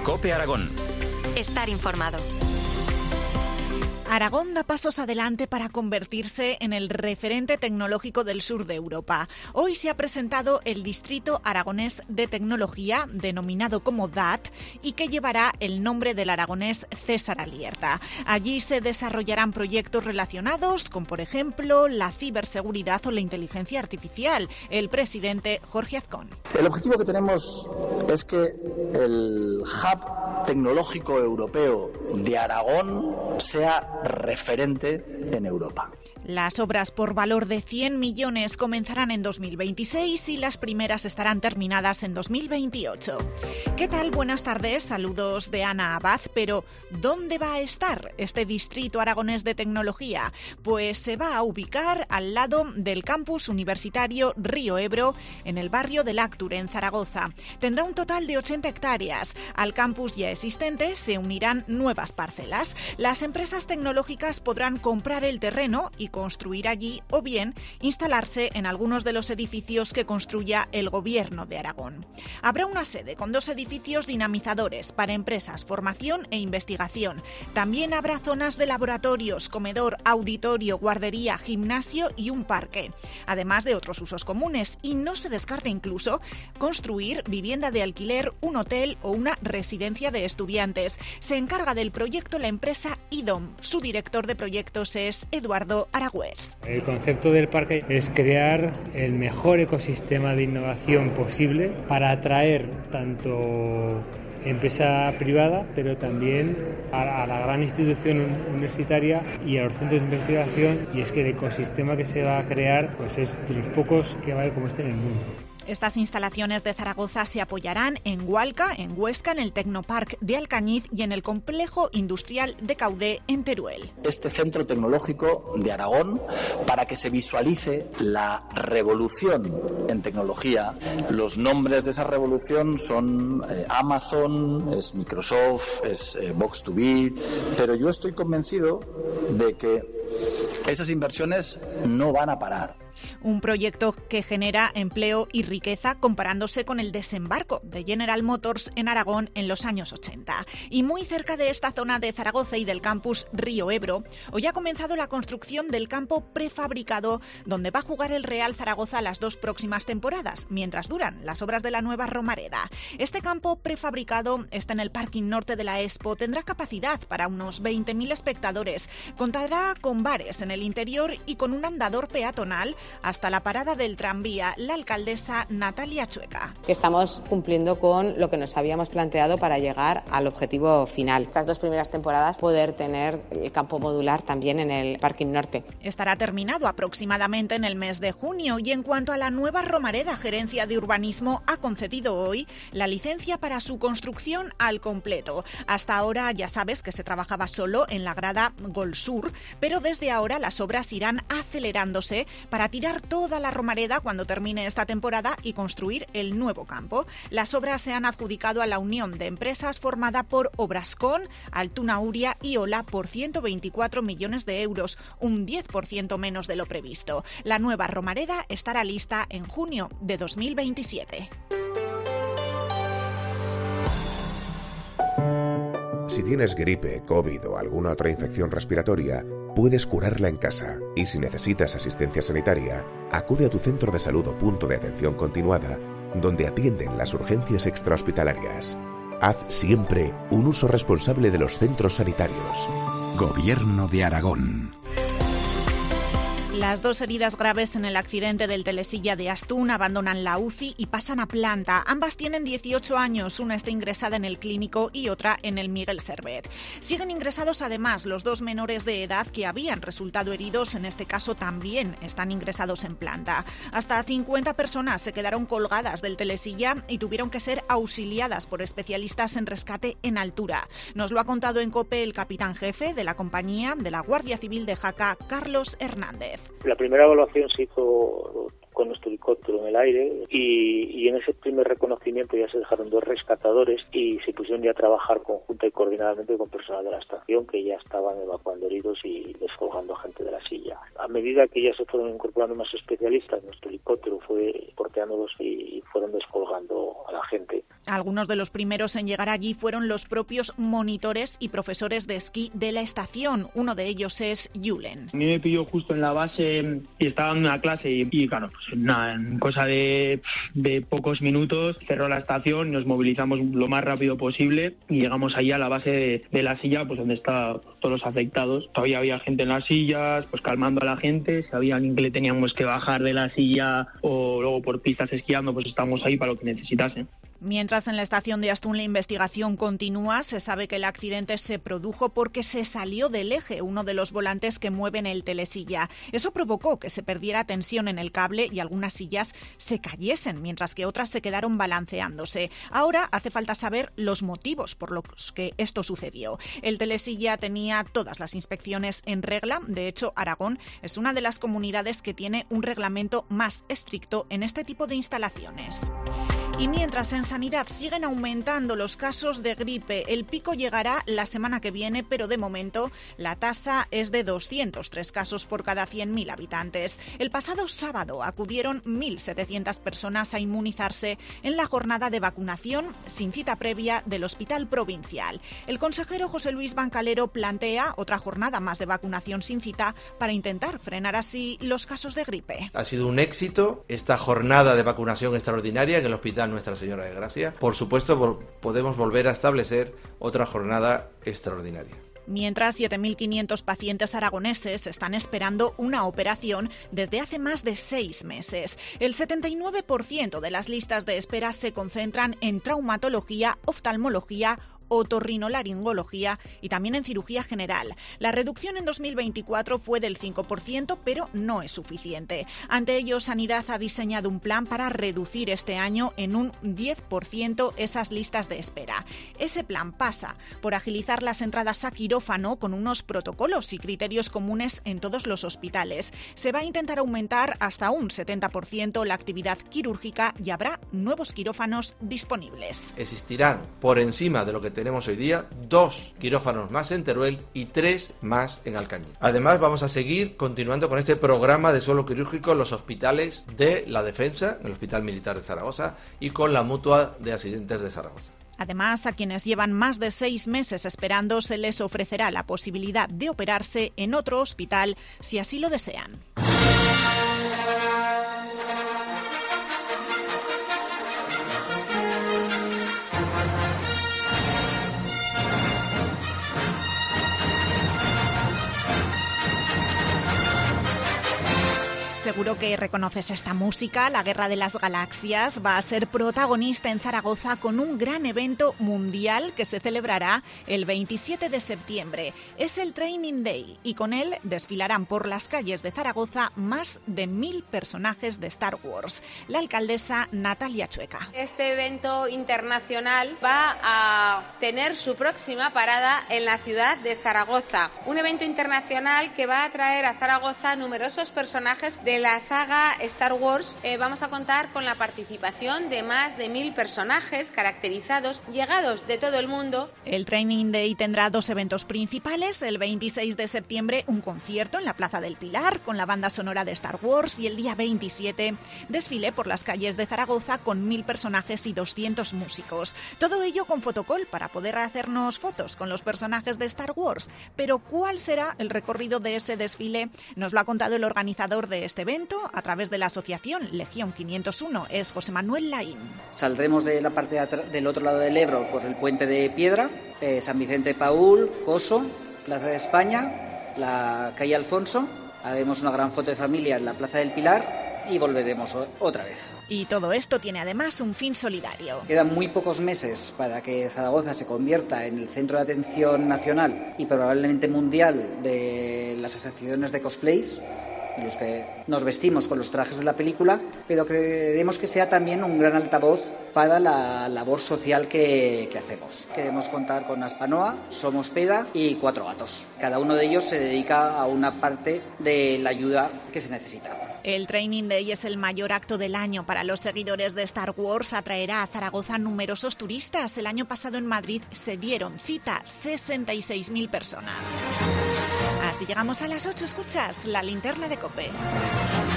COPE Aragón. Estar informado. Aragón da pasos adelante para convertirse en el referente tecnológico del sur de Europa. Hoy se ha presentado el Distrito Aragonés de Tecnología, denominado como DAT, y que llevará el nombre del aragonés César Alierta. Allí se desarrollarán proyectos relacionados con, por ejemplo, la ciberseguridad o la inteligencia artificial. El presidente Jorge Azcón. El objetivo que tenemos es que el hub tecnológico europeo de Aragón sea referente en Europa. Las obras por valor de 100 millones comenzarán en 2026 y las primeras estarán terminadas en 2028. ¿Qué tal? Buenas tardes, saludos de Ana Abad, pero ¿dónde va a estar este Distrito Aragonés de Tecnología? Pues se va a ubicar al lado del campus universitario Río Ebro, en el barrio del Actur, en Zaragoza. Tendrá un total de 80 hectáreas. Al campus ya existente se unirán nuevas parcelas. Las empresas tecnológicas podrán comprar el terreno y construir allí o bien instalarse en algunos de los edificios que construya el Gobierno de Aragón. Habrá una sede con 2 edificios dinamizadores para empresas, formación e investigación. También habrá zonas de laboratorios, comedor, auditorio, guardería, gimnasio y un parque, además de otros usos comunes, y no se descarta incluso construir vivienda de alquiler, un hotel o una residencia de estudiantes. Se encarga del proyecto la empresa IDOM. Su director de proyectos es Eduardo Aragüés. El concepto del parque es crear el mejor ecosistema de innovación posible para atraer tanto empresa privada, pero también a la gran institución universitaria y a los centros de investigación, y es que el ecosistema que se va a crear pues es de los pocos que va a haber como este en el mundo. Estas instalaciones de Zaragoza se apoyarán en Hualca, en Huesca, en el Tecnopark de Alcañiz y en el complejo industrial de Caudé, en Teruel. Este centro tecnológico de Aragón, para que se visualice la revolución en tecnología. Los nombres de esa revolución son Amazon, es Microsoft, es Vox2B, pero yo estoy convencido de que esas inversiones no van a parar. Un proyecto que genera empleo y riqueza comparándose con el desembarco de General Motors en Aragón en los años 80. Y muy cerca de esta zona de Zaragoza y del campus Río Ebro, hoy ha comenzado la construcción del campo prefabricado donde va a jugar el Real Zaragoza las 2 próximas temporadas, mientras duran las obras de la nueva Romareda. Este campo prefabricado está en el parking norte de la Expo, tendrá capacidad para unos 20.000 espectadores, contará con bares en el interior y con un andador peatonal hasta la parada del tranvía. La alcaldesa Natalia Chueca. Estamos cumpliendo con lo que nos habíamos planteado para llegar al objetivo final. Estas 2 primeras temporadas poder tener el campo modular también en el parking norte. Estará terminado aproximadamente en el mes de junio y en cuanto a la nueva Romareda, Gerencia de Urbanismo ha concedido hoy la licencia para su construcción al completo. Hasta ahora ya sabes que se trabajaba solo en la grada Gol Sur, pero desde ahora las obras irán acelerándose para tirar toda la Romareda cuando termine esta temporada y construir el nuevo campo. Las obras se han adjudicado a la unión de empresas formada por Obrascon, Altuna Uria y Ola por 124 millones de euros, un 10% menos de lo previsto. La nueva Romareda estará lista en junio de 2027. Si tienes gripe, COVID o alguna otra infección respiratoria, puedes curarla en casa y si necesitas asistencia sanitaria, acude a tu centro de salud o punto de atención continuada, donde atienden las urgencias extrahospitalarias. Haz siempre un uso responsable de los centros sanitarios. Gobierno de Aragón. Las 2 heridas graves en el accidente del telesilla de Astún abandonan la UCI y pasan a planta. Ambas tienen 18 años, una está ingresada en el Clínico y otra en el Miguel Servet. Siguen ingresados además los 2 menores de edad que habían resultado heridos, en este caso también están ingresados en planta. Hasta 50 personas se quedaron colgadas del telesilla y tuvieron que ser auxiliadas por especialistas en rescate en altura. Nos lo ha contado en COPE el capitán jefe de la compañía de la Guardia Civil de Jaca, Carlos Hernández. La primera evaluación se hizo con nuestro helicóptero en el aire y en ese primer reconocimiento ya se dejaron 2 rescatadores y se pusieron ya a trabajar conjunta y coordinadamente con personal de la estación que ya estaban evacuando heridos y descolgando a gente de la silla. A medida que ya se fueron incorporando más especialistas, nuestro helicóptero fue porteándolos y fueron descolgando a la gente. Algunos de los primeros en llegar allí fueron los propios monitores y profesores de esquí de la estación. Uno de ellos es Julen. A mí me pilló justo en la base y estaba dando una clase y claro, pues nada, en cosa de pocos minutos cerró la estación, nos movilizamos lo más rápido posible y llegamos ahí a la base de la silla, pues donde estaban todos los afectados. Todavía había gente en las sillas, pues calmando a la gente. Si había alguien que le teníamos que bajar de la silla o luego por pistas esquiando, pues estamos ahí para lo que necesitasen. Mientras en la estación de Astún la investigación continúa, se sabe que el accidente se produjo porque se salió del eje uno de los volantes que mueven el telesilla. Eso provocó que se perdiera tensión en el cable y algunas sillas se cayesen, mientras que otras se quedaron balanceándose. Ahora hace falta saber los motivos por los que esto sucedió. El telesilla tenía todas las inspecciones en regla. De hecho, Aragón es una de las comunidades que tiene un reglamento más estricto en este tipo de instalaciones. Y mientras en sanidad siguen aumentando los casos de gripe, el pico llegará la semana que viene, pero de momento la tasa es de 203 casos por cada 100.000 habitantes. El pasado sábado acudieron 1.700 personas a inmunizarse en la jornada de vacunación sin cita previa del Hospital Provincial. El consejero José Luis Bancalero plantea otra jornada más de vacunación sin cita para intentar frenar así los casos de gripe. Ha sido un éxito esta jornada de vacunación extraordinaria en el Hospital Nuestra Señora de Gracia. Por supuesto, podemos volver a establecer otra jornada extraordinaria. Mientras 7.500 pacientes aragoneses están esperando una operación desde hace más de 6 meses. El 79% de las listas de espera se concentran en traumatología, oftalmología, otorrinolaringología y también en cirugía general. La reducción en 2024 fue del 5%, pero no es suficiente. Ante ello, Sanidad ha diseñado un plan para reducir este año en un 10% esas listas de espera. Ese plan pasa por agilizar las entradas a quirófano con unos protocolos y criterios comunes en todos los hospitales. Se va a intentar aumentar hasta un 70% la actividad quirúrgica y habrá nuevos quirófanos disponibles. Existirán, por encima de lo que tenemos hoy día, 2 quirófanos más en Teruel y 3 más en Alcañiz. Además, vamos a seguir continuando con este programa de suelo quirúrgico en los hospitales de la Defensa, el Hospital Militar de Zaragoza y con la Mutua de Accidentes de Zaragoza. Además, a quienes llevan más de 6 meses esperando se les ofrecerá la posibilidad de operarse en otro hospital si así lo desean. Seguro que reconoces esta música. La Guerra de las Galaxias va a ser protagonista en Zaragoza con un gran evento mundial que se celebrará el 27 de septiembre. Es el Training Day y con él desfilarán por las calles de Zaragoza más de 1.000 personajes de Star Wars. La alcaldesa Natalia Chueca. Este evento internacional va a tener su próxima parada en la ciudad de Zaragoza. Un evento internacional que va a traer a Zaragoza numerosos personajes de la saga Star Wars. Vamos a contar con la participación de más de 1.000 personajes caracterizados, llegados de todo el mundo. El Training Day tendrá 2 eventos principales. El 26 de septiembre, un concierto en la Plaza del Pilar con la banda sonora de Star Wars y el día 27, desfile por las calles de Zaragoza con 1.000 personajes y 200 músicos. Todo ello con fotocall para poder hacernos fotos con los personajes de Star Wars. Pero ¿cuál será el recorrido de ese desfile? Nos lo ha contado el organizador de este evento a través de la asociación Legión 501, es José Manuel Laín. Saldremos de la parte del otro lado del Ebro por el Puente de Piedra, San Vicente Paúl, Coso, Plaza de España, la calle Alfonso, haremos una gran foto de familia en la Plaza del Pilar y volveremos otra vez. Y todo esto tiene además un fin solidario. Quedan muy pocos meses para que Zaragoza se convierta en el centro de atención nacional y probablemente mundial de las asociaciones de cosplays, en los que nos vestimos con los trajes de la película, pero queremos que sea también un gran altavoz para la labor social que hacemos. Queremos contar con Aspanoa, Somos Peda y 4 Gatos. Cada uno de ellos se dedica a una parte de la ayuda que se necesita. El Training Day es el mayor acto del año para los seguidores de Star Wars. Atraerá a Zaragoza numerosos turistas. El año pasado en Madrid se dieron cita 66.000 personas. Así llegamos a las 8. Escuchas la linterna de COPE.